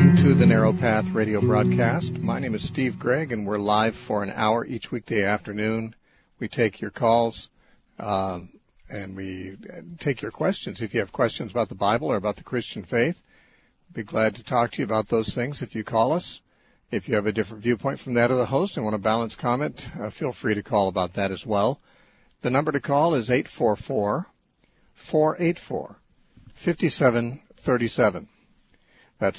Welcome to the Narrow Path radio broadcast. My name is Steve Gregg, and we're live for an hour each weekday afternoon. We take your calls, and we take your questions. If you have questions about the Bible or about the Christian faith, we'd be glad to talk to you about those things if you call us. If you have a different viewpoint from that of the host and want a balanced comment, feel free to call about that as well. The number to call is 844-484-5737. That's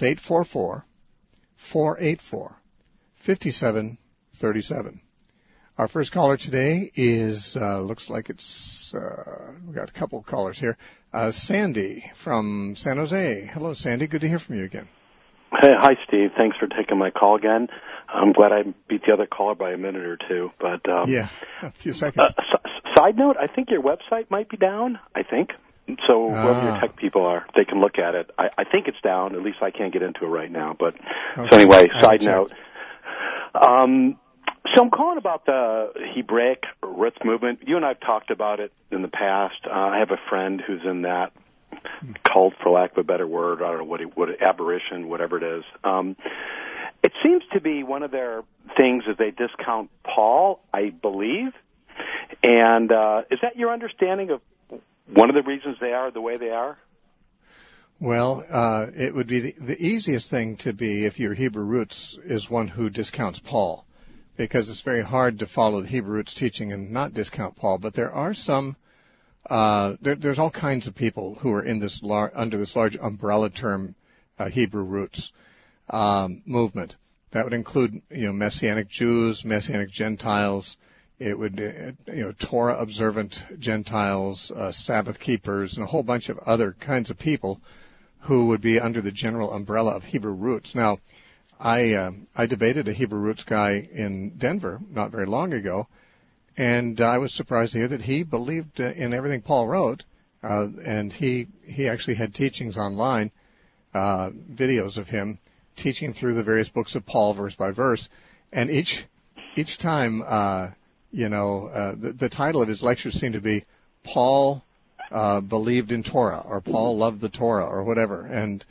844-484-5737. Our first caller today is, looks like it's, we've got a couple of callers here. Sandy from San Jose. Hello, Sandy. Good to hear from you again. Hey, hi, Steve. Thanks for taking my call again. I'm glad I beat the other caller by a minute or two. But yeah, a few seconds. Side note, I think your website might be down, I think. So whoever your tech people are, they can look at it. I think it's down. At least I can't get into it right now. But okay. So anyway, side note. So I'm calling about the Hebraic roots movement. You and I have talked about it in the past. I have a friend who's in that cult, for lack of a better word. I don't know what aberration, whatever it is. It seems to be one of their things is they discount Paul, I believe. And is that your understanding of one of the reasons they are the way they are? Well, it would be the easiest thing to be, if your Hebrew roots, is one who discounts Paul, because it's very hard to follow the Hebrew roots teaching and not discount Paul. But there are some, there's all kinds of people who are in this under this large umbrella term, Hebrew roots movement. That would include, Messianic Jews, Messianic Gentiles. It would, Torah observant Gentiles, Sabbath keepers, and a whole bunch of other kinds of people who would be under the general umbrella of Hebrew roots. Now, I debated a Hebrew roots guy in Denver not very long ago, and I was surprised to hear that he believed in everything Paul wrote, and he actually had teachings online, videos of him teaching through the various books of Paul verse by verse, and each time, the title of his lectures seemed to be Paul believed in Torah, or Paul loved the Torah, or whatever.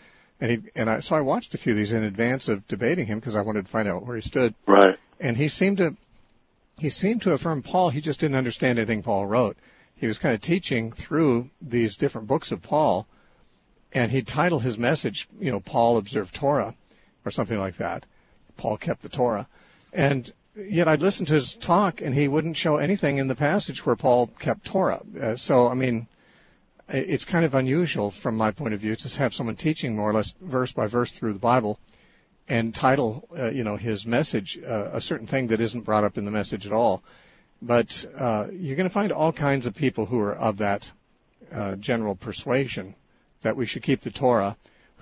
So I watched a few of these in advance of debating him because I wanted to find out where he stood. Right. And he seemed to affirm Paul. He just didn't understand anything Paul wrote. He was kind of teaching through these different books of Paul, and he'd title his message, Paul observed Torah, or something like that. Paul kept the Torah. And yet I'd listen to his talk, and he wouldn't show anything in the passage where Paul kept Torah. It's kind of unusual from my point of view to have someone teaching more or less verse by verse through the Bible and title, his message a certain thing that isn't brought up in the message at all. But you're going to find all kinds of people who are of that general persuasion that we should keep the Torah,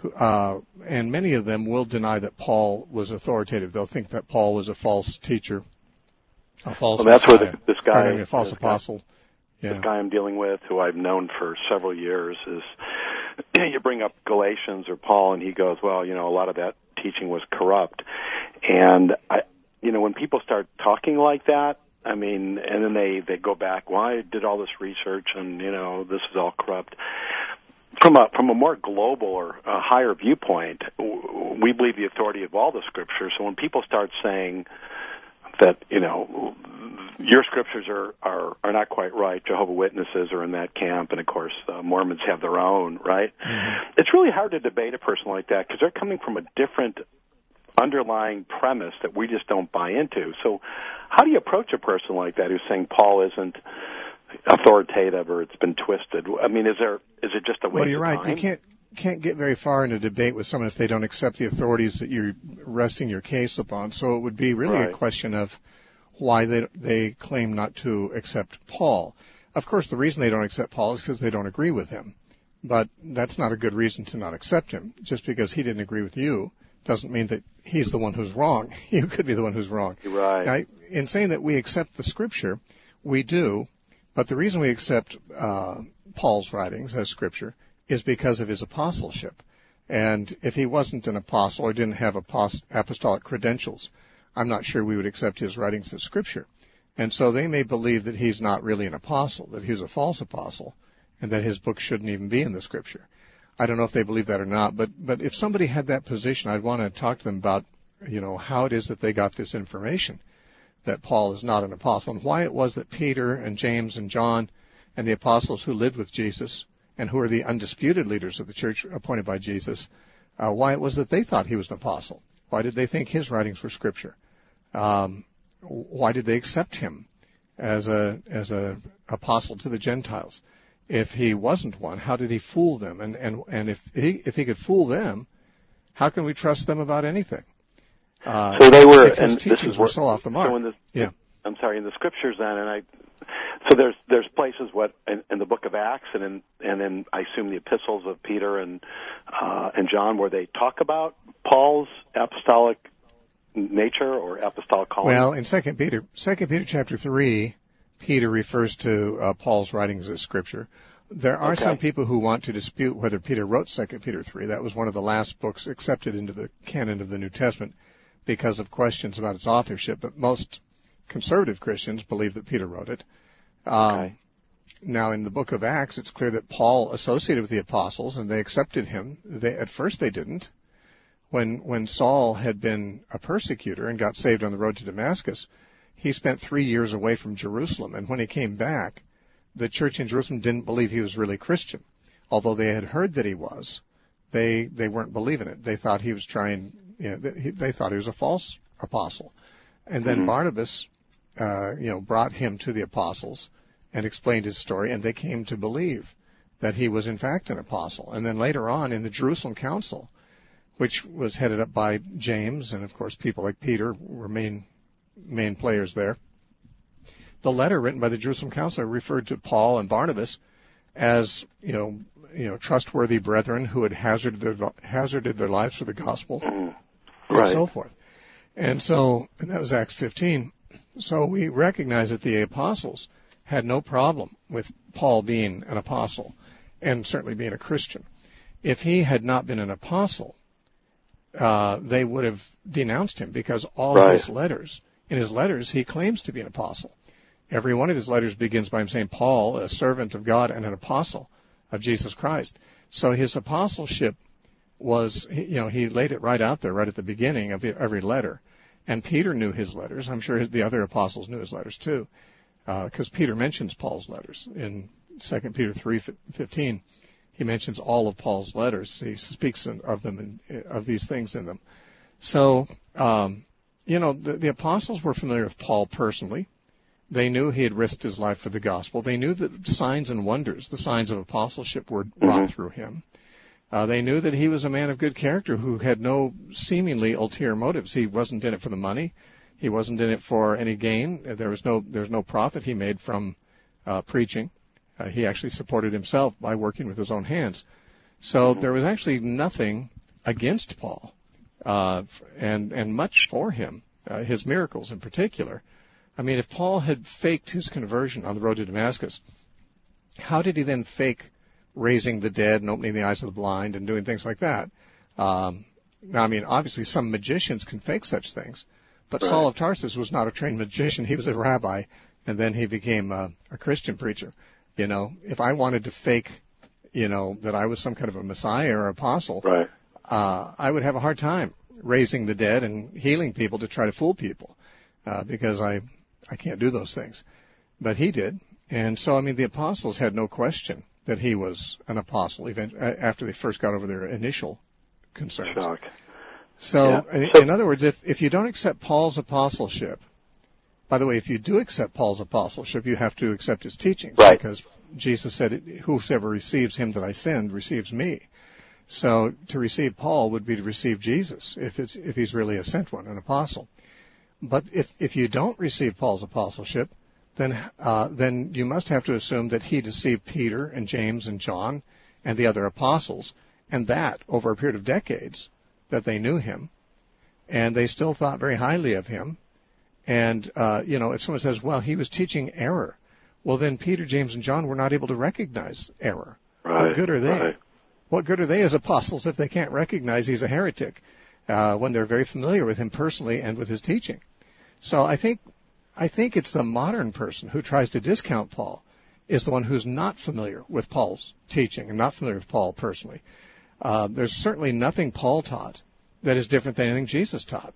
and many of them will deny that Paul was authoritative. They'll think that Paul was a false teacher, a false that's Messiah, where a false apostle. Yeah. This guy I'm dealing with, who I've known for several years, is you bring up Galatians or Paul, and he goes, well, a lot of that teaching was corrupt. And when people start talking like that, and then they go back, well, I did all this research, and this is all corrupt. From a more global or a higher viewpoint, we believe the authority of all the scriptures. So when people start saying that, your scriptures are not quite right, Jehovah's Witnesses are in that camp, and of course Mormons have their own, right? Mm-hmm. It's really hard to debate a person like that because they're coming from a different underlying premise that we just don't buy into. So how do you approach a person like that who's saying Paul isn't authoritative or it's been twisted? Is it just a waste of time? Well, you're right. You can't get very far in a debate with someone if they don't accept the authorities that you're resting your case upon. So it would be really a question of why they claim not to accept Paul. Of course, the reason they don't accept Paul is because they don't agree with him. But that's not a good reason to not accept him. Just because he didn't agree with you doesn't mean that he's the one who's wrong. You could be the one who's wrong. You're right. Now, in saying that we accept the Scripture, we do, but the reason we accept Paul's writings as Scripture is because of his apostleship. And if he wasn't an apostle or didn't have apostolic credentials, I'm not sure we would accept his writings as Scripture. And so they may believe that he's not really an apostle, that he's a false apostle, and that his book shouldn't even be in the Scripture. I don't know if they believe that or not, but if somebody had that position, I'd want to talk to them about, how it is that they got this information, that Paul is not an apostle, and why it was that Peter and James and John and the apostles who lived with Jesus and who are the undisputed leaders of the church appointed by Jesus, why it was that they thought he was an apostle. Why did they think his writings were scripture? Why did they accept him as a apostle to the Gentiles? If he wasn't one, how did he fool them? And if he could fool them, how can we trust them about anything? So they were, if his and teachings this is were so off the mark. So in the scriptures then, so there's places in the book of Acts and then I assume the epistles of Peter and John where they talk about Paul's apostolic nature or apostolic calling. Well, in 2 Peter chapter 3, Peter refers to Paul's writings as scripture. There are some people who want to dispute whether Peter wrote 2 Peter 3. That was one of the last books accepted into the canon of the New Testament because of questions about its authorship, but most conservative Christians believe that Peter wrote it. Now, in the book of Acts, it's clear that Paul associated with the apostles, and they accepted him. At first they didn't. When Saul had been a persecutor and got saved on the road to Damascus, he spent 3 years away from Jerusalem, and when he came back, the church in Jerusalem didn't believe he was really Christian. Although they had heard that he was, they weren't believing it. They thought he was they thought he was a false apostle. And then Barnabas, brought him to the apostles and explained his story, and they came to believe that he was in fact an apostle. And then later on in the Jerusalem Council, which was headed up by James, and of course people like Peter were main players there, the letter written by the Jerusalem Council referred to Paul and Barnabas as, trustworthy brethren who had hazarded their lives for the gospel, and so forth. And that was Acts 15. So we recognize that the apostles had no problem with Paul being an apostle and certainly being a Christian. If he had not been an apostle, they would have denounced him because in his letters, he claims to be an apostle. Every one of his letters begins by him saying, Paul, a servant of God and an apostle of Jesus Christ. So his apostleship was, he laid it right out there, right at the beginning of every letter. And Peter knew his letters. I'm sure the other apostles knew his letters too, because Peter mentions Paul's letters in 2 Peter 3:15. He mentions all of Paul's letters. He speaks of them and of these things in them. So, the apostles were familiar with Paul personally. They knew he had risked his life for the gospel. They knew that signs and wonders, the signs of apostleship, were wrought through him. They knew that he was a man of good character who had no seemingly ulterior motives. He wasn't in it for the money. He wasn't in it for any gain. There was no profit he made from preaching. He actually supported himself by working with his own hands. So there was actually nothing against Paul, and much for him, his miracles in particular. I mean, if Paul had faked his conversion on the road to Damascus, how did he then fake raising the dead and opening the eyes of the blind and doing things like that? Now, I mean, obviously some magicians can fake such things, but Saul of Tarsus was not a trained magician. He was a rabbi, and then he became a Christian preacher. If I wanted to fake, that I was some kind of a Messiah or apostle, I would have a hard time raising the dead and healing people to try to fool people, because I can't do those things. But he did. And so, I mean, the apostles had no question that he was an apostle after they first got over their initial concerns. Shock. So, in other words, if you don't accept Paul's apostleship, by the way, if you do accept Paul's apostleship, you have to accept his teachings, because Jesus said, whosoever receives him that I send receives me. So to receive Paul would be to receive Jesus, if he's really a sent one, an apostle. But if you don't receive Paul's apostleship, then you must have to assume that he deceived Peter and James and John and the other apostles, and that over a period of decades that they knew him, and they still thought very highly of him. And, if someone says, well, he was teaching error, well, then Peter, James, and John were not able to recognize error. What good are they? What good are they as apostles if they can't recognize he's a heretic when they're very familiar with him personally and with his teaching? So I think it's the modern person who tries to discount Paul is the one who's not familiar with Paul's teaching and not familiar with Paul personally. There's certainly nothing Paul taught that is different than anything Jesus taught.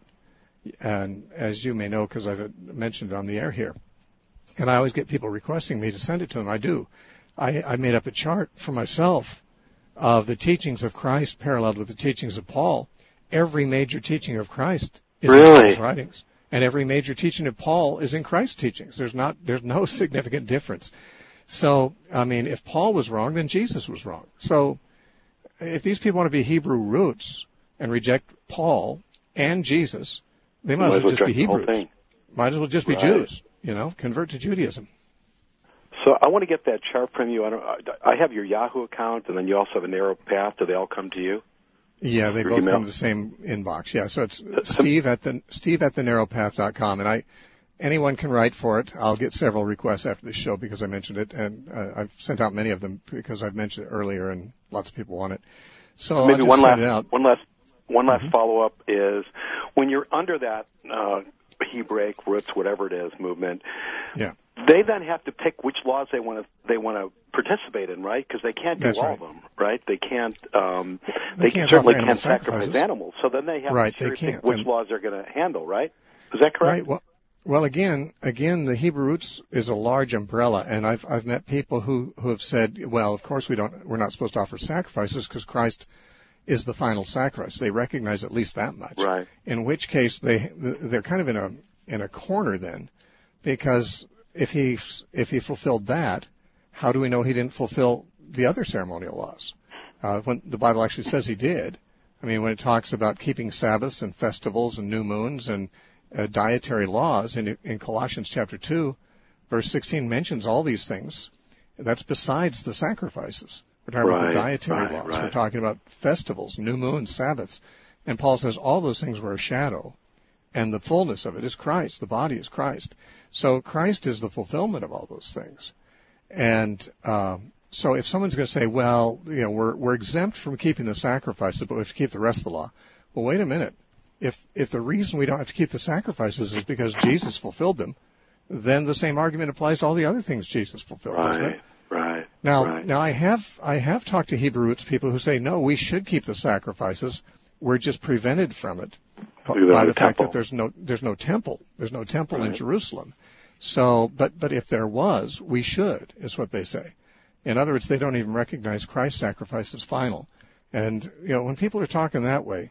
And as you may know, because I've mentioned it on the air here, and I always get people requesting me to send it to them. I do. I made up a chart for myself of the teachings of Christ paralleled with the teachings of Paul. Every major teaching of Christ is in Paul's writings, and every major teaching of Paul is in Christ's teachings. There's no significant difference. So, I mean, if Paul was wrong, then Jesus was wrong. So, if these people want to be Hebrew roots and reject Paul and Jesus, they might as well just be Hebrews. Might as well just be Jews, convert to Judaism. So I want to get that chart from you. I have your Yahoo account, and then you also have a Narrow Path. Do they all come to you? Yeah, they both come to the same inbox. Yeah, so it's Steve at thenarrowpath.com, and anyone can write for it. I'll get several requests after the show because I mentioned it, and I've sent out many of them because I've mentioned it earlier, and lots of people want it. So maybe I'll just send it out. One last follow-up is when you're under that Hebraic roots, whatever it is, movement. Yeah. They then have to pick which laws they want to participate in, right? Because they can't do all of them, right? They can't. They certainly can't sacrifice animals. So then they have to seriously pick which laws they're going to handle, right? Is that correct? Right. Well, again, the Hebrew roots is a large umbrella, and I've met people who have said, well, of course we're not supposed to offer sacrifices because Christ is the final sacrifice. They recognize at least that much. Right. In which case they're kind of in a corner then, because if he fulfilled that, how do we know he didn't fulfill the other ceremonial laws? When the Bible actually says he did. I mean, when it talks about keeping Sabbaths and festivals and new moons and dietary laws in Colossians chapter 2, verse 16 mentions all these things. That's besides the sacrifices. We're talking about the dietary laws. We're talking about festivals, new moons, Sabbaths. And Paul says all those things were a shadow, and the fullness of it is Christ. The body is Christ. So Christ is the fulfillment of all those things. And so if someone's going to say, well, we're exempt from keeping the sacrifices, but we have to keep the rest of the law. Well, wait a minute. If the reason we don't have to keep the sacrifices is because Jesus fulfilled them, then the same argument applies to all the other things Jesus fulfilled, doesn't it? Right. Now I have talked to Hebrew roots people who say, no, we should keep the sacrifices. We're just prevented from it by the fact that there's no temple. There's no temple in Jerusalem. So, but if there was, we should, is what they say. In other words, they don't even recognize Christ's sacrifice as final. And, when people are talking that way,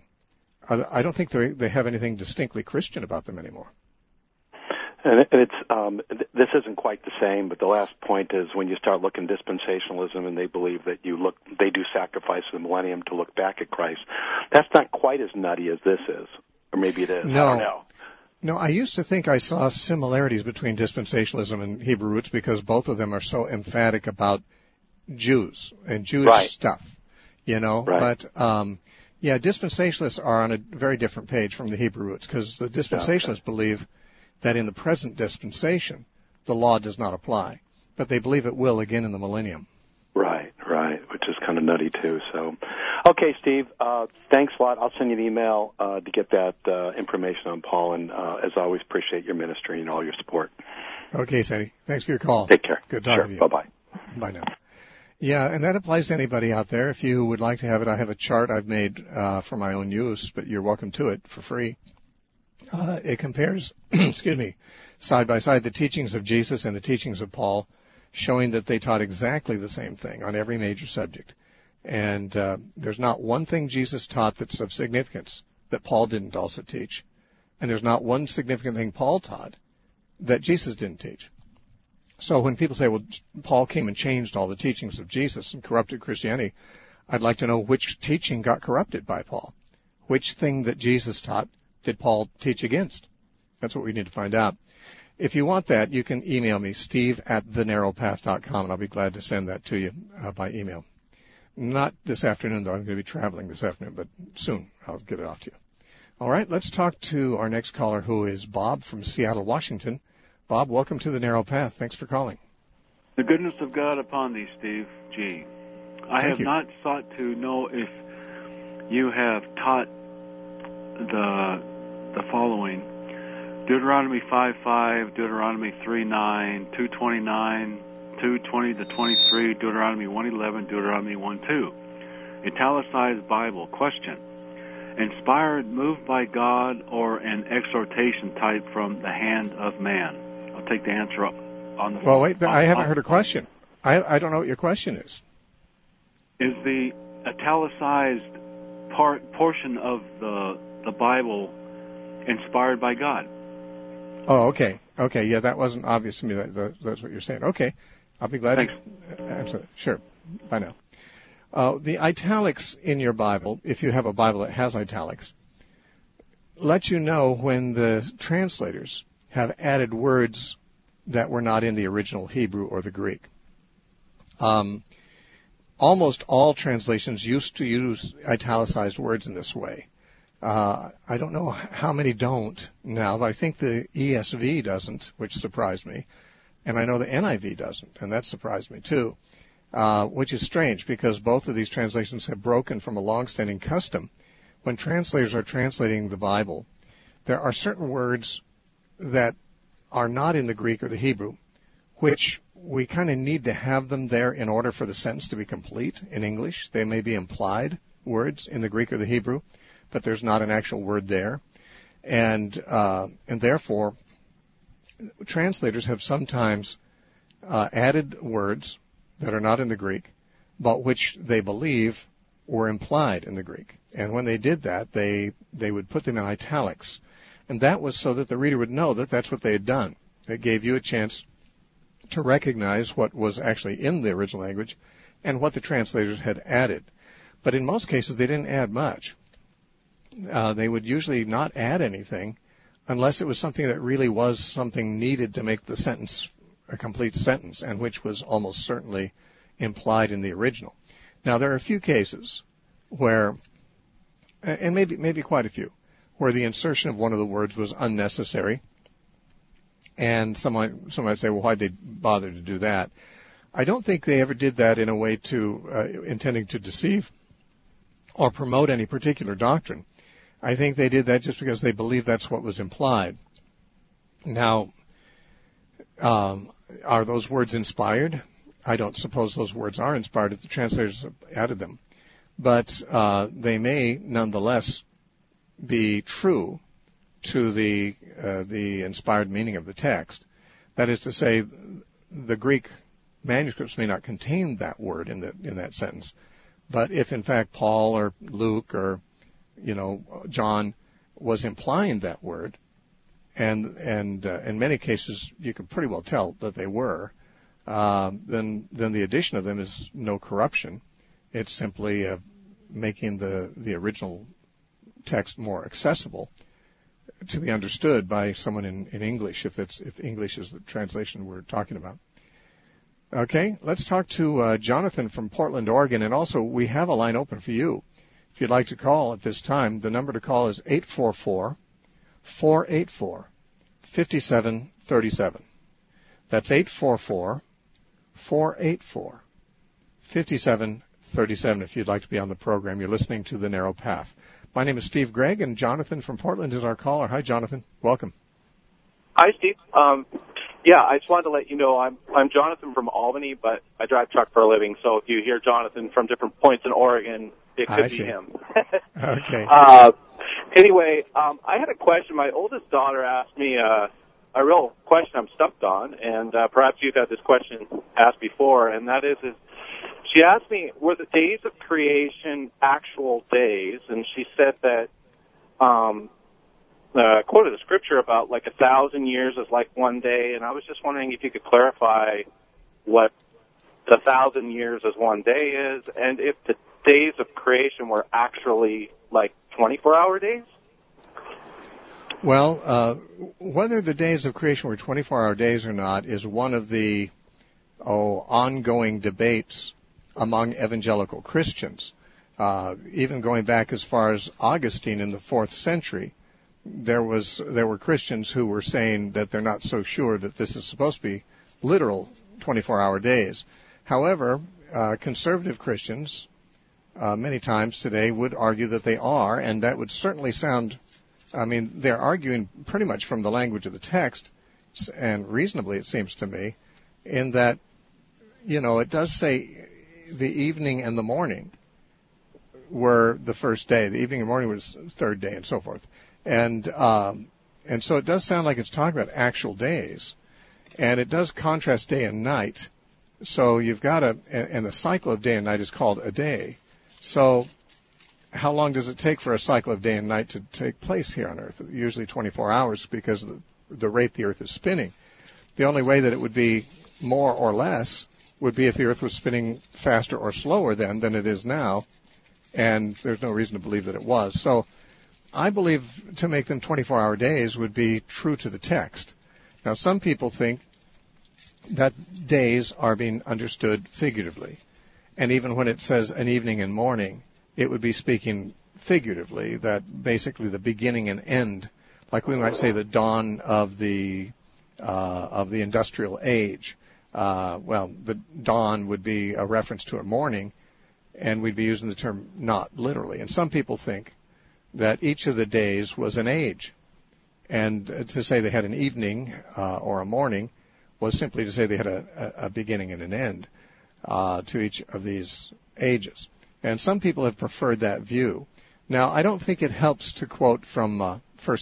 I don't think they have anything distinctly Christian about them anymore. And it's this isn't quite the same, but the last point is when you start looking dispensationalism and they believe that they do sacrifice the millennium to look back at Christ. That's not quite as nutty as this is, or maybe it is. No. I don't know. No, I used to think I saw similarities between dispensationalism and Hebrew roots because both of them are so emphatic about Jews and Jewish stuff, Right. But dispensationalists are on a very different page from the Hebrew roots because the dispensationalists believe that in the present dispensation, the law does not apply. But they believe it will again in the millennium. Right, which is kind of nutty too. So, okay, Steve, thanks a lot. I'll send you an email to get that information on Paul, and as always, appreciate your ministry and all your support. Okay, Sandy. Thanks for your call. Take care. Good talking to you. Bye-bye. Bye now. Yeah, and that applies to anybody out there. If you would like to have it, I have a chart I've made for my own use, but you're welcome to it for free. It compares, side by side the teachings of Jesus and the teachings of Paul, showing that they taught exactly the same thing on every major subject. And there's not one thing Jesus taught that's of significance that Paul didn't also teach. And there's not one significant thing Paul taught that Jesus didn't teach. So when people say, well, Paul came and changed all the teachings of Jesus and corrupted Christianity, I'd like to know which teaching got corrupted by Paul. Which thing that Jesus taught did Paul teach against? That's what we need to find out. If you want that, you can email me, steve@thenarrowpath.com, and I'll be glad to send that to you by email. Not this afternoon, though. I'm going to be traveling this afternoon, but soon I'll get it off to you. All right, let's talk to our next caller, who is Bob from Seattle, Washington. Bob, welcome to the Narrow Path. Thanks for calling. The goodness of God upon thee, Steve G. I have not sought to know if you have taught the following: Deuteronomy 5:5, Deuteronomy 3:9, 2:29, 2:20 to 23, Deuteronomy 1:11, Deuteronomy 1:2. italicized Bible. Question. Inspired, moved by God, or an exhortation type from the hand of man? I'll take the answer up on the phone. Well, wait, I haven't heard a question. I don't know what your question is. Is the italicized portion of the Bible inspired by God? Oh, okay. Okay, yeah, that wasn't obvious to me. That's what you're saying. Okay, I'll be glad to answer that. Sure. Bye now. The italics in your Bible, if you have a Bible that has italics, let you know when the translators have added words that were not in the original Hebrew or the Greek. Almost all translations used to use italicized words in this way. I don't know how many don't now, but I think the ESV doesn't, which surprised me. And I know the NIV doesn't, and that surprised me too, which is strange because both of these translations have broken from a long-standing custom. When translators are translating the Bible, there are certain words that are not in the Greek or the Hebrew, which we kind of need to have them there in order for the sentence to be complete in English. They may be implied words in the Greek or the Hebrew, but there's not an actual word there. And therefore, translators have sometimes added words that are not in the Greek, but which they believe were implied in the Greek. And when they did that, they would put them in italics. And that was so that the reader would know that that's what they had done. It gave you a chance to recognize what was actually in the original language and what the translators had added. But in most cases, they didn't add much. They would usually not add anything unless it was something that really was something needed to make the sentence a complete sentence, and which was almost certainly implied in the original. Now, there are a few cases where, and maybe quite a few, where the insertion of one of the words was unnecessary. And some might say, well, why'd they bother to do that? I don't think they ever did that in a way to intending to deceive or promote any particular doctrine. I think they did that just because they believed that's what was implied. Now, are those words inspired? I don't suppose those words are inspired if the translators have added them. But they may nonetheless be true to the inspired meaning of the text. That is to say, the Greek manuscripts may not contain that word in that sentence. But if in fact Paul or Luke or John was implying that word, and in many cases you can pretty well tell that they were, then the addition of them is no corruption. It's simply making the original text more accessible to be understood by someone in English, if English is the translation we're talking about. Okay, let's talk to Jonathan from Portland, Oregon, and also we have a line open for you. If you'd like to call at this time, the number to call is 844-484-5737. That's 844-484-5737 if you'd like to be on the program. You're listening to The Narrow Path. My name is Steve Gregg, and Jonathan from Portland is our caller. Hi, Jonathan. Welcome. Hi, Steve. I just wanted to let you know I'm Jonathan from Albany, but I drive truck for a living. So if you hear Jonathan from different points in Oregon, it could be him. Okay. Anyway, I had a question. My oldest daughter asked me a real question I'm stumped on, and perhaps you've had this question asked before, and that is she asked me, were the days of creation actual days? And she said that, quoted a scripture about like 1,000 years is like one day, and I was just wondering if you could clarify what the 1,000 years as one day is, and if the days of creation were actually like 24-hour days? Well, whether the days of creation were 24-hour days or not is one of the ongoing debates among evangelical Christians. Even going back as far as Augustine in the 4th century, there were Christians who were saying that they're not so sure that this is supposed to be literal 24-hour days. However, conservative Christians many times today would argue that they are, and that would certainly sound, they're arguing pretty much from the language of the text, and reasonably it seems to me, in that, it does say the evening and the morning. were the first day. The evening and morning was the third day, and so forth. And so it does sound like it's talking about actual days. And it does contrast day and night. So you've got and the cycle of day and night is called a day. So how long does it take for a cycle of day and night to take place here on Earth? Usually 24 hours because of the rate the Earth is spinning. The only way that it would be more or less would be if the Earth was spinning faster or slower then than it is now, and there's no reason to believe that it was. So I believe to make them 24-hour days would be true to the text. Now, some people think that days are being understood figuratively, and even when it says an evening and morning, it would be speaking figuratively, that basically the beginning and end, like we might say the dawn of the industrial age. Well, the dawn would be a reference to a morning, and we'd be using the term not literally. And some people think that each of the days was an age, and to say they had an evening or a morning was simply to say they had a beginning and an end to each of these ages. And some people have preferred that view. Now, I don't think it helps to quote from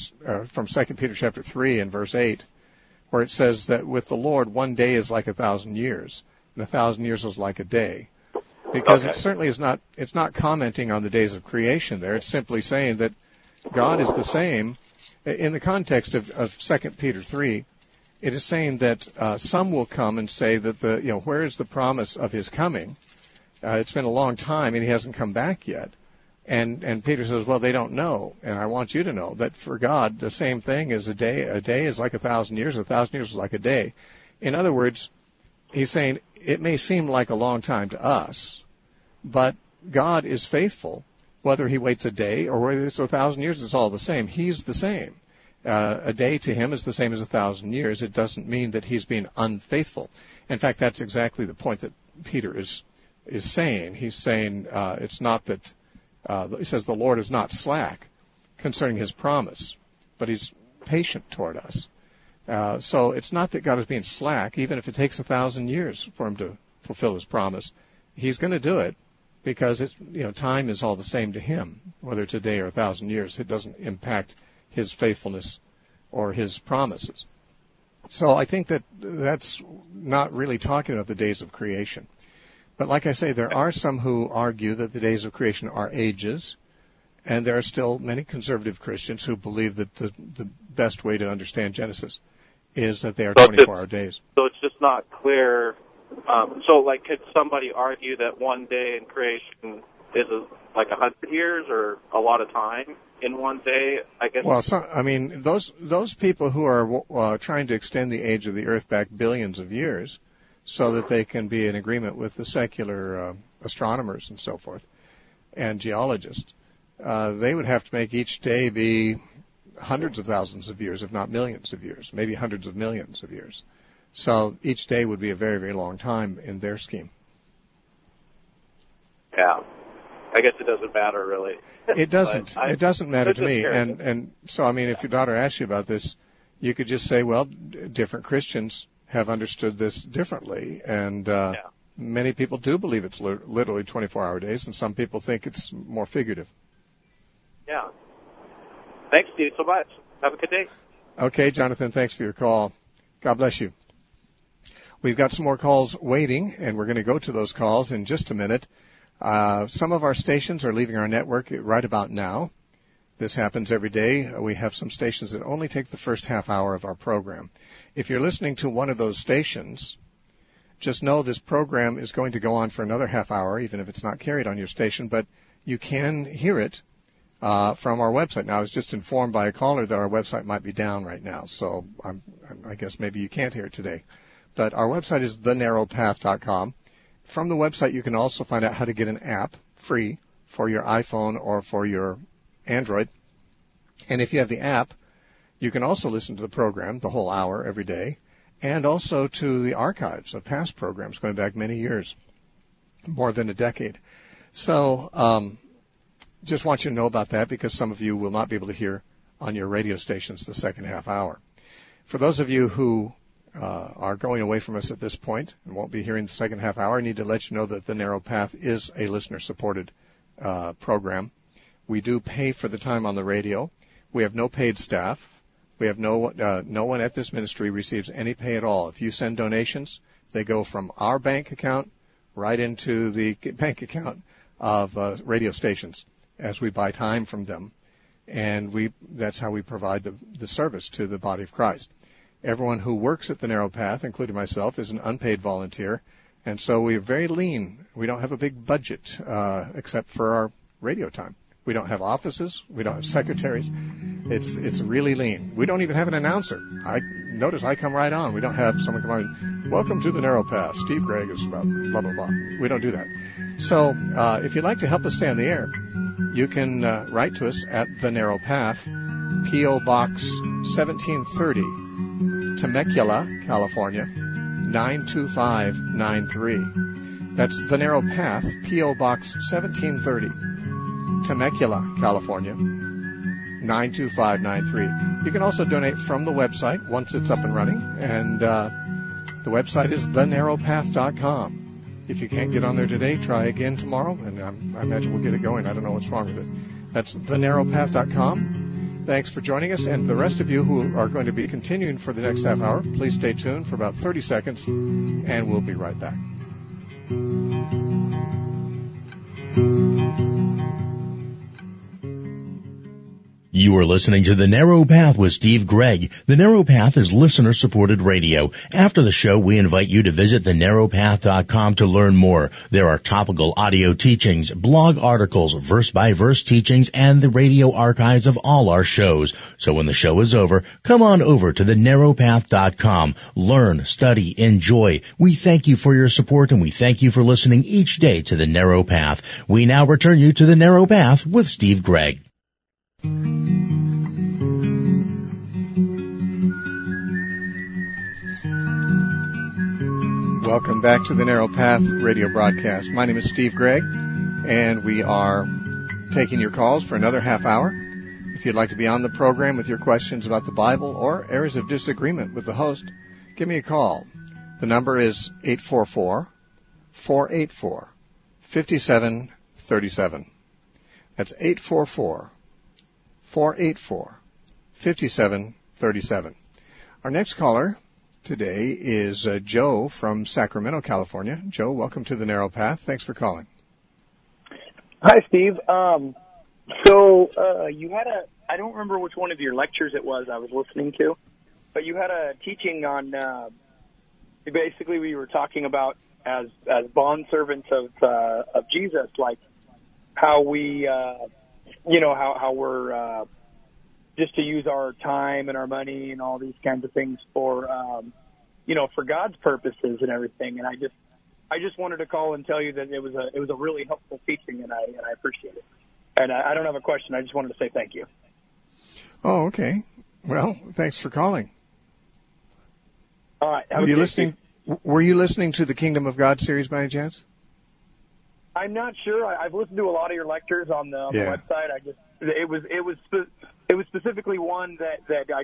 2 Peter chapter 3 and verse 8, where it says that with the Lord 1 day is like 1,000 years, and 1,000 years is like a day. Because it certainly is not, it's not commenting on the days of creation there. It's simply saying that God is the same. In the context of 2 Peter 3, it is saying that some will come and say that where is the promise of his coming? It's been a long time and he hasn't come back yet. And Peter says, well, they don't know. And I want you to know that for God, the same thing is a day. A day is like 1,000 years. 1,000 years is like a day. In other words, he's saying it may seem like a long time to us, but God is faithful. Whether he waits a day or whether it's 1,000 years, it's all the same. He's the same. A day to him is the same as 1,000 years. It doesn't mean that he's being unfaithful. In fact, that's exactly the point that Peter is saying. He's saying it's not that he says the Lord is not slack concerning his promise, but he's patient toward us. So it's not that God is being slack, even if it takes 1,000 years for him to fulfill his promise. He's going to do it because time is all the same to him, whether it's a day or 1,000 years. It doesn't impact his faithfulness or his promises. So I think that that's not really talking about the days of creation. But like I say, there are some who argue that the days of creation are ages, and there are still many conservative Christians who believe that the best way to understand Genesis is that they are 24-hour days. So it's just not clear. Could somebody argue that 1 day in creation is like 100 years or a lot of time in 1 day? I guess. Well, those people who are trying to extend the age of the earth back billions of years, so that they can be in agreement with the secular astronomers and so forth, and geologists, they would have to make each day be hundreds of thousands of years, if not millions of years, maybe hundreds of millions of years. So each day would be a very, very long time in their scheme. Yeah. I guess it doesn't matter, really. It doesn't. It doesn't matter to me. And so, if your daughter asks you about this, you could just say, well, different Christians have understood this differently, and many people do believe it's literally 24-hour days, and some people think it's more figurative. Yeah. Thanks, Steve, so much. Have a good day. Okay, Jonathan, thanks for your call. God bless you. We've got some more calls waiting, and we're going to go to those calls in just a minute. Some of our stations are leaving our network right about now. This happens every day. We have some stations that only take the first half hour of our program. If you're listening to one of those stations, just know this program is going to go on for another half hour, even if it's not carried on your station, but you can hear it from our website. Now, I was just informed by a caller that our website might be down right now, so I guess maybe you can't hear it today. But our website is thenarrowpath.com. From the website, you can also find out how to get an app free for your iPhone or for your Android. And if you have the app, you can also listen to the program the whole hour every day, and also to the archives of past programs going back many years, more than a decade. So just want you to know about that, because some of you will not be able to hear on your radio stations the second half hour. For those of you who are going away from us at this point and won't be hearing the second half hour, I need to let you know that The Narrow Path is a listener-supported program. We do pay for the time on the radio. We have no paid staff. We have no one at this ministry receives any pay at all. If you send donations, they go from our bank account right into the bank account of radio stations as we buy time from them. And that's how we provide the service to the body of Christ. Everyone who works at the Narrow Path, including myself, is an unpaid volunteer. And so we are very lean. We don't have a big budget except for our radio time. We don't have offices. We don't have secretaries. It's really lean. We don't even have an announcer. Notice I come right on. We don't have someone come on. Welcome to the Narrow Path. Steve Gregg is about blah, blah, blah. We don't do that. So if you'd like to help us stay on the air, you can write to us at The Narrow Path, P.O. Box 1730, Temecula, California, 92593. That's The Narrow Path, P.O. Box 1730, Temecula, California, 92593. You can also donate from the website once it's up and running, and the website is thenarrowpath.com. If you can't get on there today, try again tomorrow, and I imagine we'll get it going. I don't know what's wrong with it. That's thenarrowpath.com. Thanks for joining us, and the rest of you who are going to be continuing for the next half hour, please stay tuned for about 30 seconds, and we'll be right back. You are listening to The Narrow Path with Steve Gregg. The Narrow Path is listener-supported radio. After the show, we invite you to visit thenarrowpath.com to learn more. There are topical audio teachings, blog articles, verse-by-verse teachings, and the radio archives of all our shows. So when the show is over, come on over to thenarrowpath.com. Learn, study, enjoy. We thank you for your support, and we thank you for listening each day to The Narrow Path. We now return you to The Narrow Path with Steve Gregg. Welcome back to the Narrow Path radio broadcast. My name is Steve Gregg, and we are taking your calls for another half hour. If you'd like to be on the program with your questions about the Bible or areas of disagreement with the host, give me a call. The number is 844-484-5737. That's 844-484-5737. Our next caller today is Joe from Sacramento, California. Joe, welcome to the Narrow Path. Thanks for calling. Hi, Steve. You had I don't remember which one of your lectures it was I was listening to, but you had a teaching on, basically we were talking about as bondservants of Jesus, like how we, how we're, just to use our time and our money and all these kinds of things for, for God's purposes and everything. And I just wanted to call and tell you that it was a really helpful teaching, and I appreciate it. And I don't have a question. I just wanted to say thank you. Oh, okay. Well, thanks for calling. All right. Were you listening to the Kingdom of God series by any chance? I'm not sure. I've listened to a lot of your lectures on the website. It was specifically one that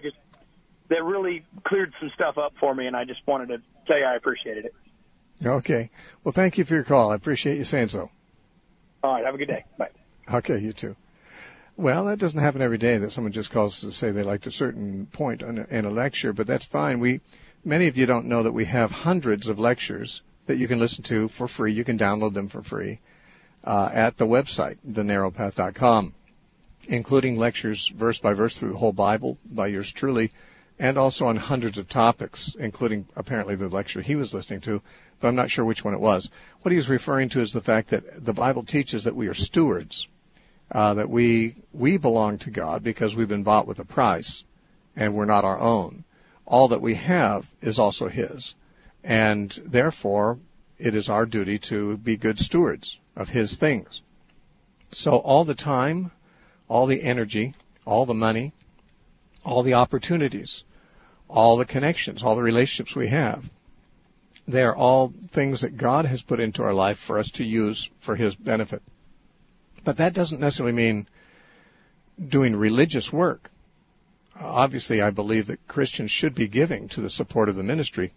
really cleared some stuff up for me, and I just wanted to tell you I appreciated it. Okay. Well, thank you for your call. I appreciate you saying so. All right. Have a good day. Bye. Okay, you too. Well, that doesn't happen every day that someone just calls to say they liked a certain point in a lecture, but that's fine. Many of you don't know that we have hundreds of lectures that you can listen to for free. You can download them for free at the website, thenarrowpath.com, including lectures verse by verse through the whole Bible by yours truly, and also on hundreds of topics, including apparently the lecture he was listening to, though I'm not sure which one it was. What he was referring to is the fact that the Bible teaches that we are stewards, that we belong to God because we've been bought with a price, and we're not our own. All that we have is also His, and therefore it is our duty to be good stewards of His things. So all the time, all the energy, all the money, all the opportunities, all the connections, all the relationships we have, they are all things that God has put into our life for us to use for His benefit. But that doesn't necessarily mean doing religious work. Obviously, I believe that Christians should be giving to the support of the ministry,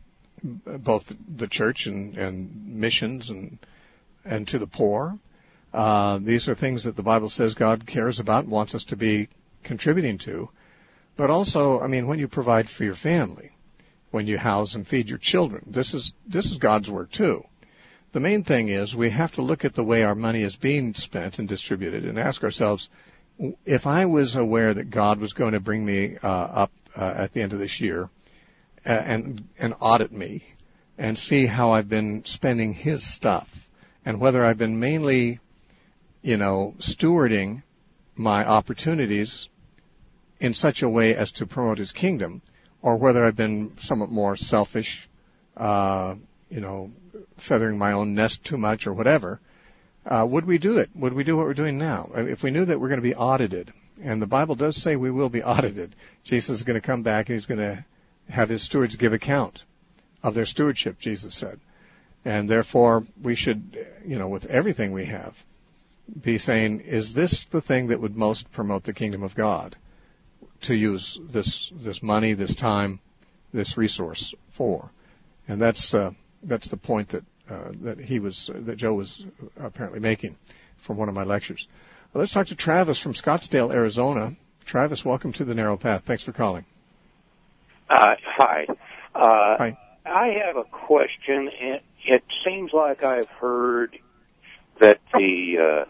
both the church and missions and to the poor. These are things that the Bible says God cares about and wants us to be contributing to. But also, I mean, when you provide for your family, when you house and feed your children, this is God's work too. The main thing is we have to look at the way our money is being spent and distributed and ask ourselves, if I was aware that God was going to bring me up at the end of this year and audit me and see how I've been spending His stuff and whether I've been mainly, stewarding my opportunities in such a way as to promote His kingdom, or whether I've been somewhat more selfish, feathering my own nest too much or whatever, would we do it? Would we do what we're doing now? If we knew that we're going to be audited, and the Bible does say we will be audited, Jesus is going to come back and He's going to have His stewards give account of their stewardship, Jesus said. And therefore, we should, with everything we have, be saying, is this the thing that would most promote the kingdom of God to use this money, this time, this resource for? And that's the point that Joe was apparently making from one of my lectures. Well, let's talk to Travis from Scottsdale, Arizona. Travis, welcome to the Narrow Path. Thanks for calling. Hi. Hi. I have a question. It seems like I've heard that the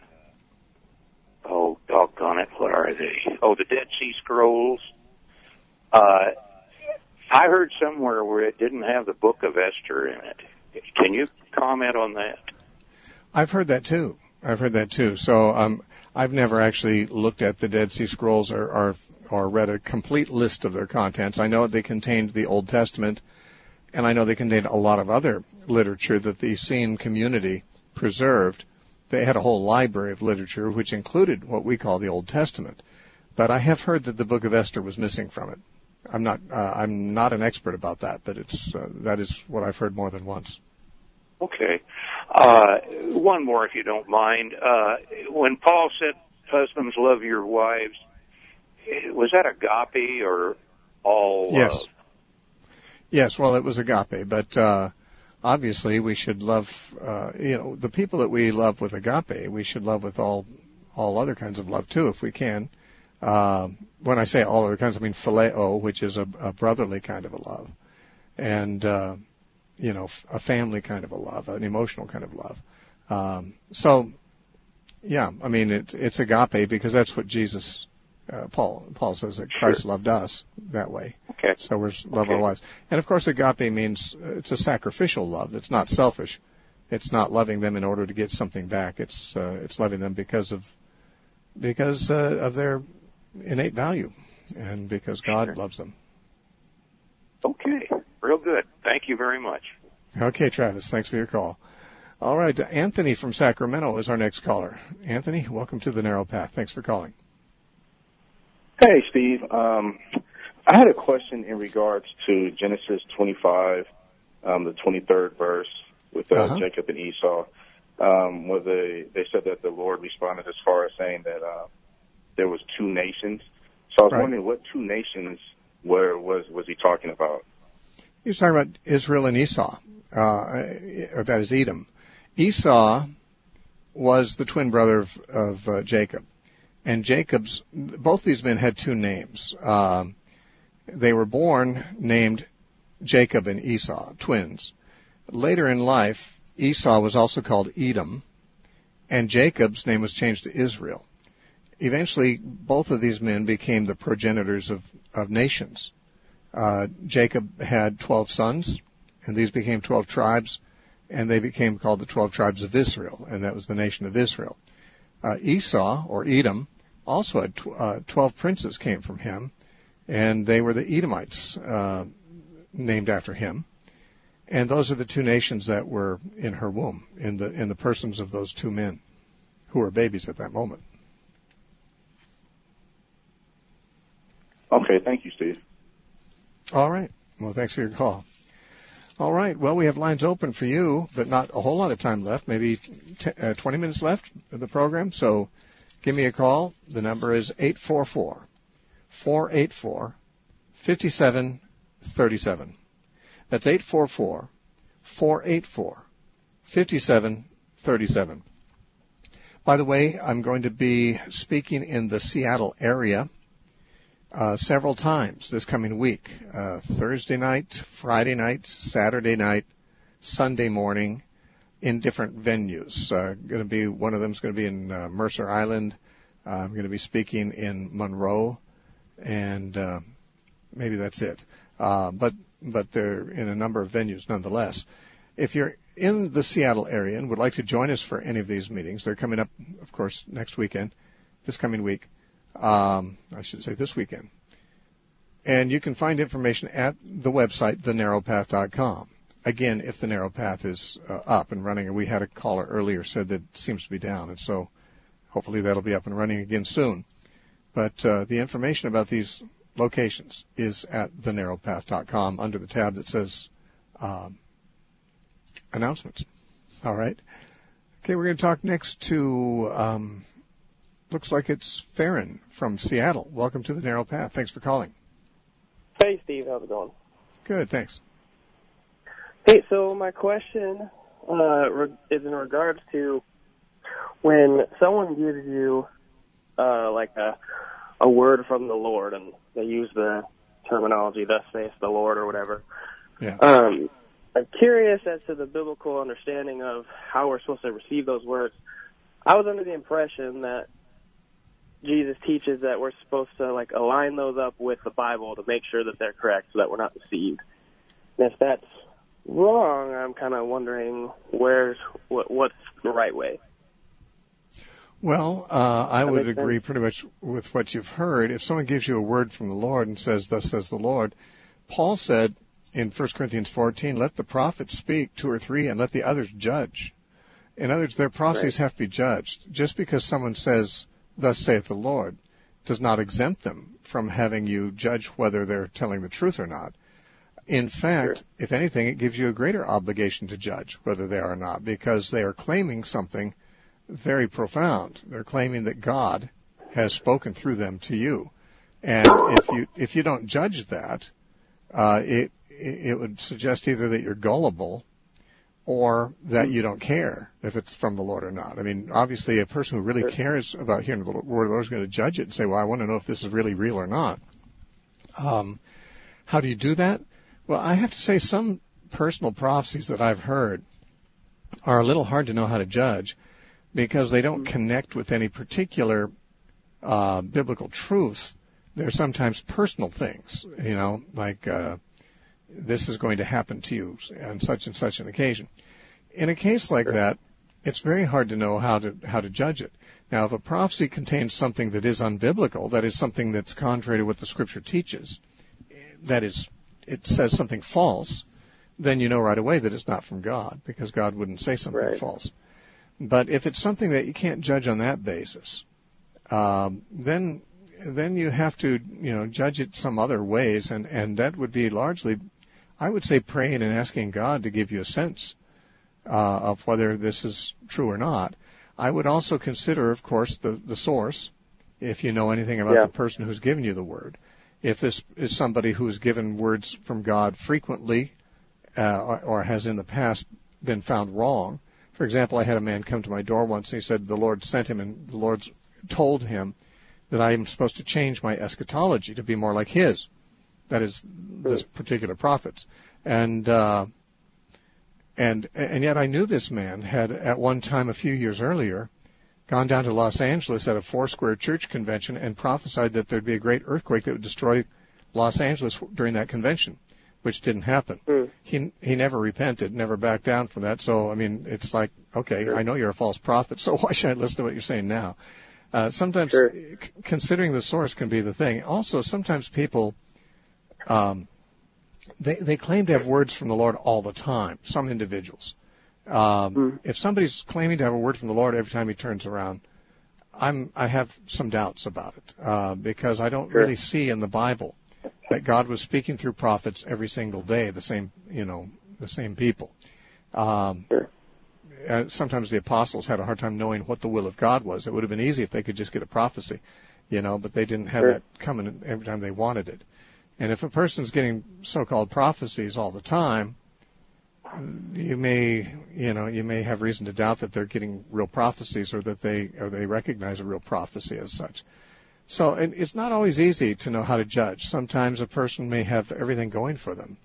doggone it, what are they? The Dead Sea Scrolls. I heard somewhere where it didn't have the Book of Esther in it. Can you comment on that? I've heard that too. So I've never actually looked at the Dead Sea Scrolls or read a complete list of their contents. I know they contained the Old Testament, and I know they contained a lot of other literature that the Essene community preserved. They had a whole library of literature which included what we call the Old Testament. But I have heard that the Book of Esther was missing from it. I'm not an expert about that, but that is what I've heard more than once. Okay. One more, if you don't mind. When Paul said, "Husbands, love your wives," was that agape or all love? Yes. Well, it was agape, but obviously we should love. The people that we love with agape, we should love with all other kinds of love too, if we can. When I say all other kinds, I mean phileo, which is a brotherly kind of a love, and a family kind of a love, an emotional kind of love. It's agape because that's what Jesus, Paul says that Christ loved us that way. Okay. So we're love our wives, and of course agape means it's a sacrificial love. It's not selfish. It's not loving them in order to get something back. It's loving them because of their innate value, and because God loves them. Okay, real good. Thank you very much. Okay, Travis, thanks for your call. All right, Anthony from Sacramento is our next caller. Anthony, welcome to the Narrow Path. Thanks for calling. Hey, Steve. I had a question in regards to Genesis 25, the 23rd verse with Jacob and Esau, where they said that the Lord responded as far as saying that there was two nations. So I was wondering what two nations was he talking about? He was talking about Israel and Esau. That is Edom. Esau was the twin brother of Jacob. And both these men had two names. They were born named Jacob and Esau, twins. Later in life, Esau was also called Edom, and Jacob's name was changed to Israel. Eventually, both of these men became the progenitors of nations. Jacob had 12 sons, and these became 12 tribes, and they became called the 12 tribes of Israel, and that was the nation of Israel. Esau, or Edom, also had 12 princes came from him, and they were the Edomites, named after him. And those are the two nations that were in her womb, in the persons of those two men, who were babies at that moment. Okay, thank you, Steve. All right. Well, thanks for your call. All right. Well, we have lines open for you, but not a whole lot of time left, maybe 20 minutes left of the program. So give me a call. The number is 844-484-5737. That's 844-484-5737. By the way, I'm going to be speaking in the Seattle area several times this coming week. Thursday night, Friday night, Saturday night, Sunday morning, in different venues. Going to be one of them is going to be in Mercer Island. I'm going to be speaking in Monroe, and maybe that's it. But they're in a number of venues nonetheless. If you're in the Seattle area and would like to join us for any of these meetings, they're coming up, of course, next weekend, this coming week. I should say this weekend. And you can find information at the website, thenarrowpath.com. Again, if the Narrow Path is up and running, and we had a caller earlier said that it seems to be down, and so hopefully that'll be up and running again soon. But the information about these locations is at thenarrowpath.com under the tab that says announcements. All right. Okay, we're going to talk next to, looks like it's Farron from Seattle. Welcome to the Narrow Path. Thanks for calling. Hey, Steve. How's it going? Good, thanks. Hey, so my question is in regards to when someone gives you like a word from the Lord, and they use the terminology, thus saith the Lord, or whatever. Yeah. I'm curious as to the biblical understanding of how we're supposed to receive those words. I was under the impression that Jesus teaches that we're supposed to like align those up with the Bible to make sure that they're correct so that we're not deceived. And if that's wrong, I'm kind of wondering what's the right way. Well, I would agree pretty much with what you've heard. If someone gives you a word from the Lord and says, thus says the Lord, Paul said in 1 Corinthians 14, let the prophets speak, 2 or 3, and let the others judge. In other words, their prophecies have to be judged. Just because someone says, thus saith the Lord, does not exempt them from having you judge whether they're telling the truth or not. In fact, if anything, it gives you a greater obligation to judge whether they are or not, because they are claiming something very profound. They're claiming that God has spoken through them to you. And if you don't judge that, it would suggest either that you're gullible or that you don't care if it's from the Lord or not. I mean, obviously, a person who really cares about hearing the word of the Lord is going to judge it and say, well, I want to know if this is really real or not. How do you do that? Well, I have to say some personal prophecies that I've heard are a little hard to know how to judge because they don't connect with any particular biblical truth. They're sometimes personal things, like this is going to happen to you on such and such an occasion. In a case like that, it's very hard to know how to judge it. Now, if a prophecy contains something that is unbiblical, that is something that's contrary to what the Scripture teaches, that is, it says something false, then you know right away that it's not from God, because God wouldn't say something false. But if it's something that you can't judge on that basis, then you have to, judge it some other ways, and that would be largely, I would say, praying and asking God to give you a sense of whether this is true or not. I would also consider, of course, the source, if you know anything about the person who's given you the word. If this is somebody who's given words from God frequently or has in the past been found wrong. For example, I had a man come to my door once and he said the Lord sent him and the Lord told him that I am supposed to change my eschatology to be more like his. That is, this particular prophet's. And yet I knew this man had at one time a few years earlier gone down to Los Angeles at a Foursquare church convention and prophesied that there'd be a great earthquake that would destroy Los Angeles during that convention, which didn't happen. He never repented, never backed down from that. So, I mean, it's like, okay, I know you're a false prophet, so why should I listen to what you're saying now? Sometimes considering the source can be the thing. Also, sometimes people, they claim to have words from the Lord all the time, some individuals. If somebody's claiming to have a word from the Lord every time he turns around, I have some doubts about it, because I don't really see in the Bible that God was speaking through prophets every single day, the same people. Sometimes the apostles had a hard time knowing what the will of God was. It would have been easy if they could just get a prophecy, but they didn't have that coming every time they wanted it. And if a person's getting so-called prophecies all the time, you may have reason to doubt that they're getting real prophecies, or that they recognize a real prophecy as such. So, and it's not always easy to know how to judge. Sometimes a person may have everything going for them.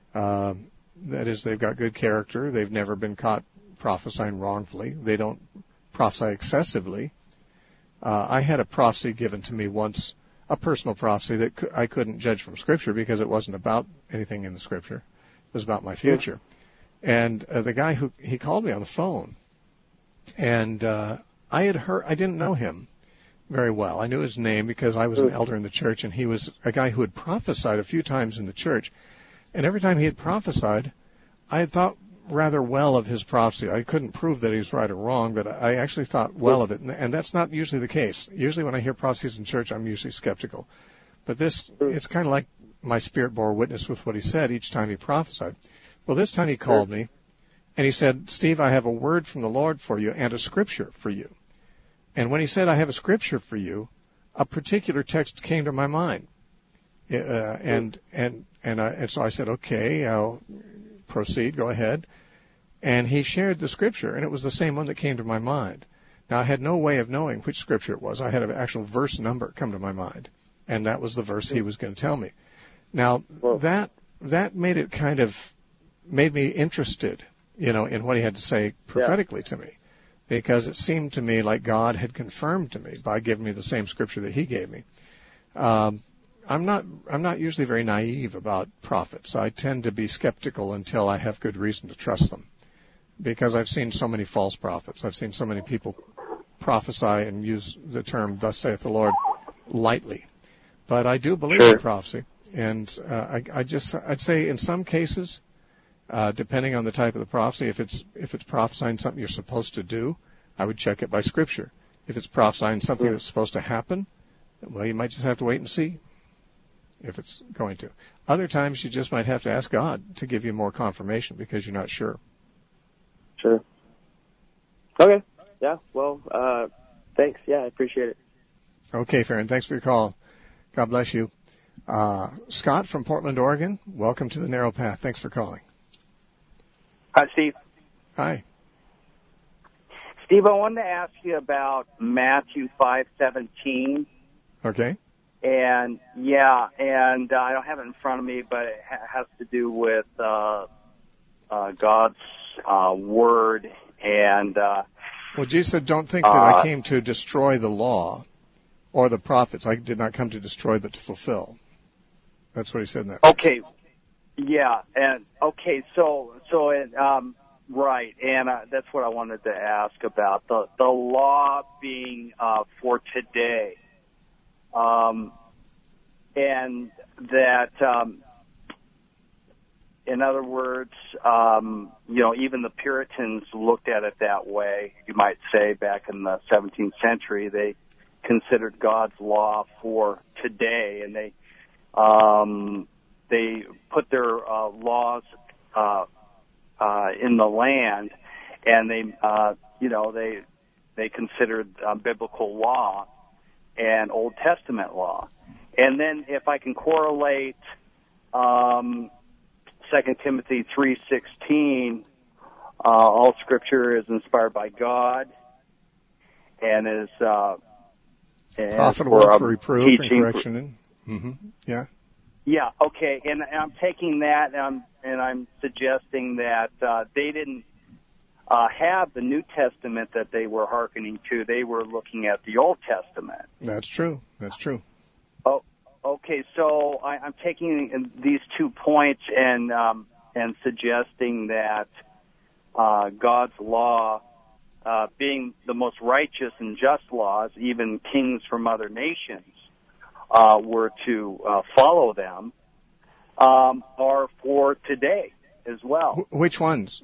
That is, they've got good character. They've never been caught prophesying wrongfully. They don't prophesy excessively. I had a prophecy given to me once, a personal prophecy that I couldn't judge from Scripture because it wasn't about anything in the Scripture. It was about my future. And the guy he called me on the phone, and I didn't know him very well. I knew his name because I was an elder in the church, and he was a guy who had prophesied a few times in the church. And every time he had prophesied, I had thought rather well of his prophecy. I couldn't prove that he was right or wrong, but I actually thought well of it. And that's not usually the case. Usually when I hear prophecies in church, I'm usually skeptical. But this, it's kind of like my spirit bore witness with what he said each time he prophesied. Well, this time he called me, and he said, Steve, I have a word from the Lord for you and a scripture for you. And when he said, I have a scripture for you, a particular text came to my mind. And so I said, okay, I'll proceed, go ahead. And he shared the scripture, and it was the same one that came to my mind. Now, I had no way of knowing which scripture it was. I had an actual verse number come to my mind, and that was the verse he was going to tell me. Now, that made it made me interested, in what he had to say prophetically to me, because it seemed to me like God had confirmed to me by giving me the same scripture that he gave me. I'm not usually very naive about prophets. I tend to be skeptical until I have good reason to trust them, because I've seen so many false prophets. I've seen so many people prophesy and use the term "Thus saith the Lord" lightly. But I do believe in prophecy, and I'd say in some cases, depending on the type of the prophecy, if it's prophesying something you're supposed to do, I would check it by Scripture. If it's prophesying something that's supposed to happen, well, you might just have to wait and see if it's going to. Other times, you just might have to ask God to give you more confirmation because you're not sure. Sure. Okay. Yeah. Well, thanks. Yeah, I appreciate it. Okay, Farron. Thanks for your call. God bless you. Scott from Portland, Oregon. Welcome to the Narrow Path. Thanks for calling. Hi, Steve. Hi. Steve, I wanted to ask you about Matthew 5:17. Okay. And I don't have it in front of me, but it has to do with God's word. And well, Jesus said, "Don't think that I came to destroy the law or the prophets. I did not come to destroy, but to fulfill." That's what he said in that. Okay. Yeah. And okay. So right. And that's what I wanted to ask about the law being for today. And that, in other words, even the Puritans looked at it that way. You might say back in the 17th century, they considered God's law for today, and they put their laws in the land, and they considered biblical law and Old Testament law. And then if I can correlate 2 Timothy 3:16, all Scripture is inspired by God and is profitable for reproof and correction. Yeah. Yeah. Okay. And I'm taking that and I'm suggesting that they didn't have the New Testament that they were hearkening to. They were looking at the Old Testament. That's true. Oh, okay. So I'm taking these 2 points and suggesting that God's law, being the most righteous and just laws, even kings from other nations were to follow them, are for today as well. Which ones?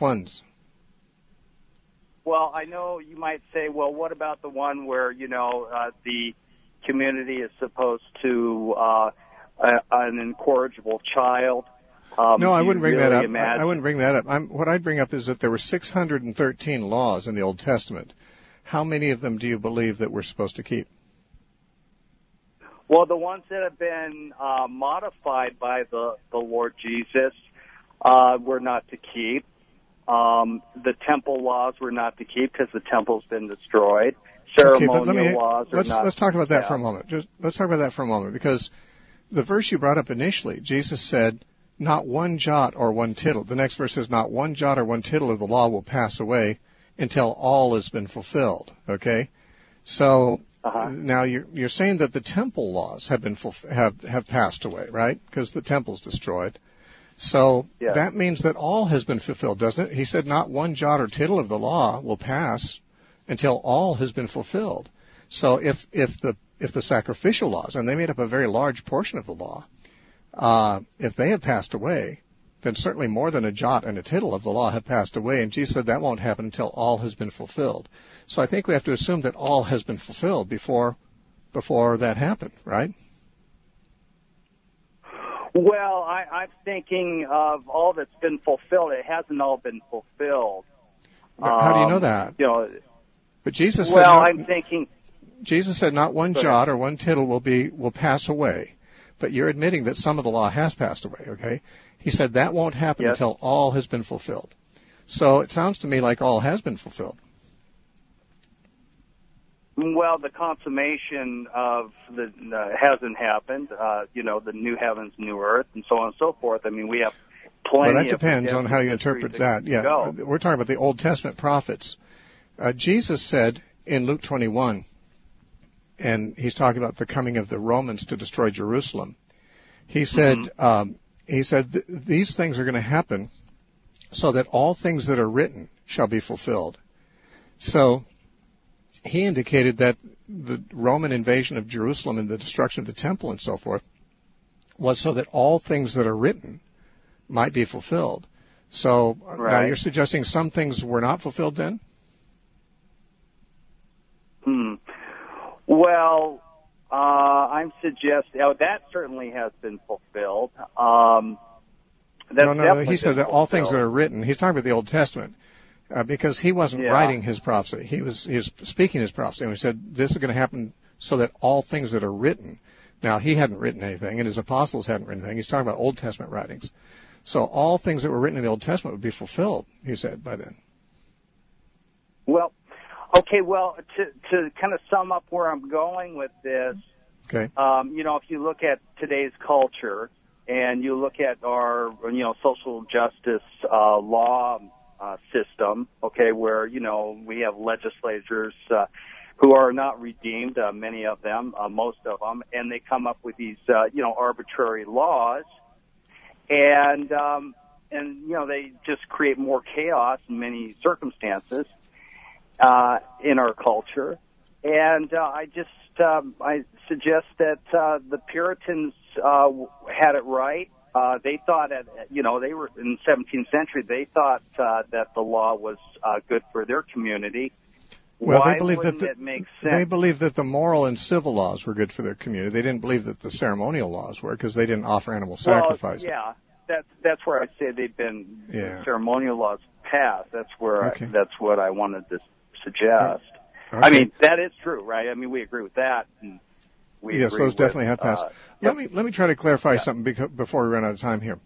Well, I know you might say, well, what about the one where, the community is supposed to, an incorrigible child? No, I wouldn't bring that up. I wouldn't bring that up. What I'd bring up is that there were 613 laws in the Old Testament. How many of them do you believe that we're supposed to keep? Well, the ones that have been modified by the Lord Jesus, were not to keep. The temple laws were not to keep because the temple's been destroyed. Ceremonial laws are not. Let's talk about that for a moment. Let's talk about that for a moment, because the verse you brought up initially, Jesus said, "Not one jot or one tittle." The next verse says, "Not one jot or one tittle of the law will pass away until all has been fulfilled." Okay, so now you're saying that the temple laws have been have passed away, right? Because the temple's destroyed. So that means that all has been fulfilled, doesn't it? He said, "Not one jot or tittle of the law will pass until all has been fulfilled." So if the sacrificial laws, and they made up a very large portion of the law, if they have passed away, then certainly more than a jot and a tittle of the law have passed away. And Jesus said that won't happen until all has been fulfilled. So I think we have to assume that all has been fulfilled before that happened, right? Well, I'm thinking of all that's been fulfilled. It hasn't all been fulfilled. How do you know that? But Jesus said, I'm thinking. Jesus said, "Not one jot or one tittle will pass away." But you're admitting that some of the law has passed away, okay? He said that won't happen until all has been fulfilled. So it sounds to me like all has been fulfilled. Well, the consummation of the hasn't happened. The new heavens, new earth, and so on and so forth. I mean, we have plenty. Well, that depends on how you interpret that. Yeah, we're talking about the Old Testament prophets. Jesus said in Luke 21, and he's talking about the coming of the Romans to destroy Jerusalem. He said, these things are going to happen so that all things that are written shall be fulfilled. So he indicated that the Roman invasion of Jerusalem and the destruction of the temple and so forth was so that all things that are written might be fulfilled. So now you're suggesting some things were not fulfilled then? Well, I'm suggesting that certainly has been fulfilled. No, he said that all things that are written. He's talking about the Old Testament. Because he wasn't writing his prophecy. He was speaking his prophecy. And he said, this is going to happen so that all things that are written. Now, he hadn't written anything, and his apostles hadn't written anything. He's talking about Old Testament writings. So all things that were written in the Old Testament would be fulfilled, he said, by then. Well, to kind of sum up where I'm going with this, if you look at today's culture and you look at our, social justice law system, where, we have legislators who are not redeemed, many of them, most of them, and they come up with these, arbitrary laws, and they just create more chaos in many circumstances in our culture. And I suggest that the Puritans had it right. They thought they were in the 17th century. They thought that the law was good for their community. Well, Why they believed wouldn't that it make sense? They believed that the moral and civil laws were good for their community. They didn't believe that the ceremonial laws were, because they didn't offer animal sacrifice. Well, that's where I say they've been ceremonial laws passed. That's where that's what I wanted to suggest. Okay. I mean, that is true, right? I mean, we agree with that. And yes, those definitely have passed. Let me try to clarify something before we run out of time here.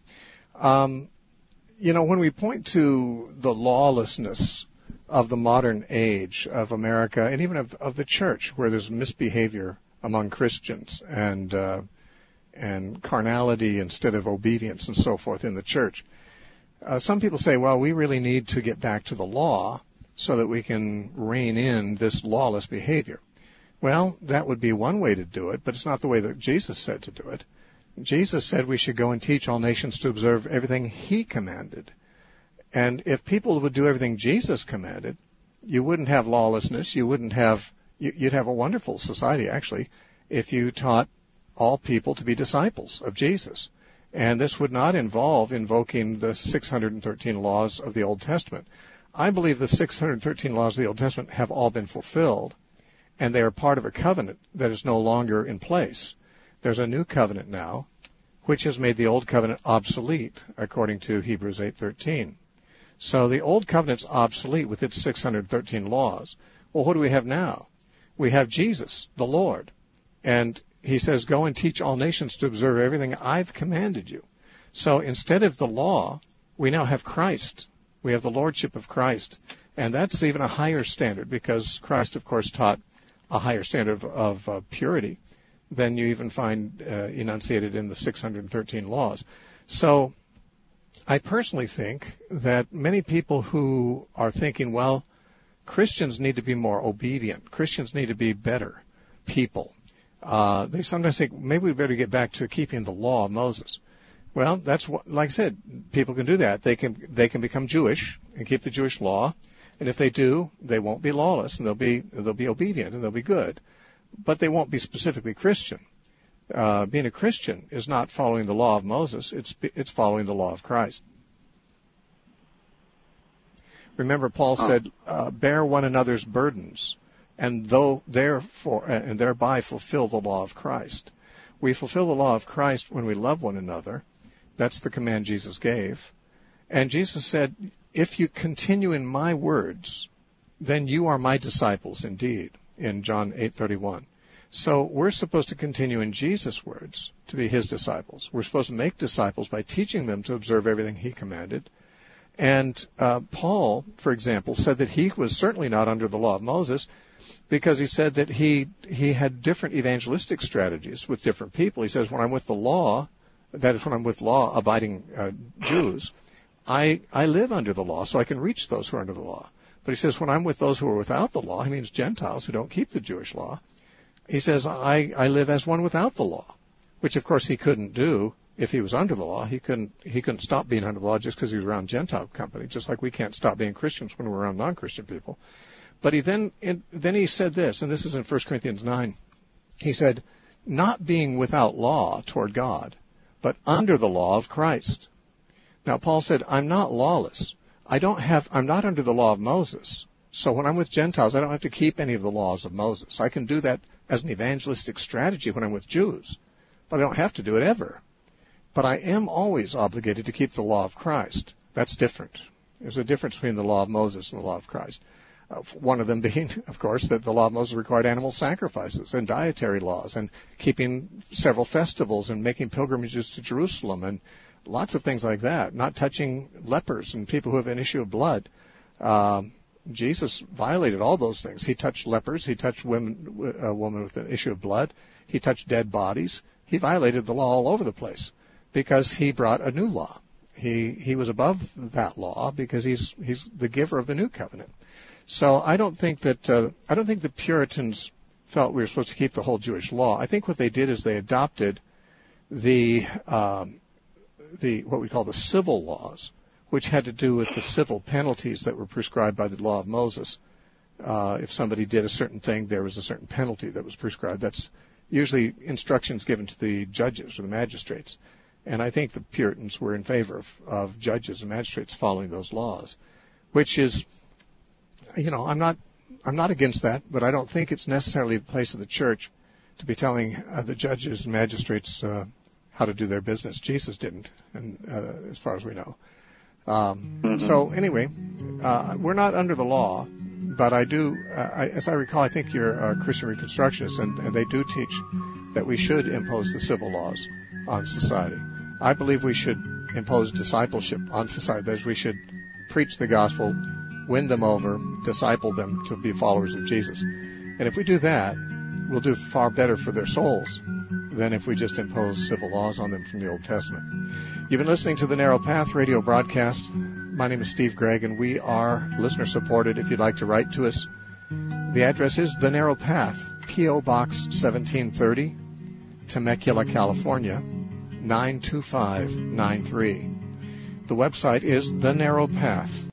When we point to the lawlessness of the modern age of America, and even of the church, where there's misbehavior among Christians and carnality instead of obedience and so forth in the church, some people say, well, we really need to get back to the law so that we can rein in this lawless behavior. Well, that would be one way to do it, but it's not the way that Jesus said to do it. Jesus said we should go and teach all nations to observe everything he commanded. And if people would do everything Jesus commanded, you wouldn't have lawlessness. You'd have a wonderful society, actually, if you taught all people to be disciples of Jesus. And this would not involve invoking the 613 laws of the Old Testament. I believe the 613 laws of the Old Testament have all been fulfilled, and they are part of a covenant that is no longer in place. There's a new covenant now, which has made the old covenant obsolete, according to Hebrews 8:13. So the old covenant's obsolete with its 613 laws. Well, what do we have now? We have Jesus, the Lord. And he says, go and teach all nations to observe everything I've commanded you. So instead of the law, we now have Christ. We have the lordship of Christ. And that's even a higher standard, because Christ, of course, taught a higher standard of purity than you even find enunciated in the 613 laws. So I personally think that many people who are thinking, well, Christians need to be more obedient, Christians need to be better people, they sometimes think maybe we better get back to keeping the law of Moses. Well, that's what, like I said, people can do that. They can become Jewish and keep the Jewish law, and if they do, they won't be lawless, and they'll be obedient, and they'll be good. But they won't be specifically Christian. Being a Christian is not following the law of Moses; it's following the law of Christ. Remember, Paul said, "Bear one another's burdens, and thereby fulfill the law of Christ." We fulfill the law of Christ when we love one another. That's the command Jesus gave. And Jesus said, "If you continue in my words, then you are my disciples indeed," in John 8:31. So we're supposed to continue in Jesus' words to be his disciples. We're supposed to make disciples by teaching them to observe everything he commanded. And Paul, for example, said that he was certainly not under the law of Moses, because he said that he had different evangelistic strategies with different people. He says, when I'm with the law, that is when I'm with law-abiding Jews, I live under the law, so I can reach those who are under the law. But he says, when I'm with those who are without the law, he means Gentiles who don't keep the Jewish law, he says, I live as one without the law, which of course he couldn't do if he was under the law. He couldn't stop being under the law just because he was around Gentile company, just like we can't stop being Christians when we're around non-Christian people. But then he said this, and this is in 1 Corinthians 9. He said, not being without law toward God, but under the law of Christ. Now, Paul said, I'm not lawless. I'm not under the law of Moses. So when I'm with Gentiles, I don't have to keep any of the laws of Moses. I can do that as an evangelistic strategy when I'm with Jews, but I don't have to do it ever. But I am always obligated to keep the law of Christ. That's different. There's a difference between the law of Moses and the law of Christ. One of them being, of course, that the law of Moses required animal sacrifices and dietary laws and keeping several festivals and making pilgrimages to Jerusalem and lots of things like that, not touching lepers and people who have an issue of blood. Jesus violated all those things. He touched lepers. He touched a woman with an issue of blood. He touched dead bodies. He violated the law all over the place because he brought a new law. He was above that law because he's the giver of the new covenant. So I don't think the Puritans felt we were supposed to keep the whole Jewish law. I think what they did is they adopted the what we call the civil laws, which had to do with the civil penalties that were prescribed by the law of Moses. If somebody did a certain thing, there was a certain penalty that was prescribed. That's usually instructions given to the judges or the magistrates. And I think the Puritans were in favor of judges and magistrates following those laws, which is, I'm not against that, but I don't think it's necessarily the place of the church to be telling the judges and magistrates how to do their business. Jesus didn't, and as far as we know. So anyway, we're not under the law, but I do, as I recall, I think you're a Christian Reconstructionist, and they do teach that we should impose the civil laws on society. I believe we should impose discipleship on society. That is, we should preach the gospel, win them over, disciple them to be followers of Jesus. And if we do that, we'll do far better for their souls than if we just impose civil laws on them from the Old Testament. You've been listening to the Narrow Path radio broadcast. My name is Steve Gregg, and we are listener-supported. If you'd like to write to us, the address is The Narrow Path, P.O. Box 1730, Temecula, California, 92593. The website is The Narrow Path.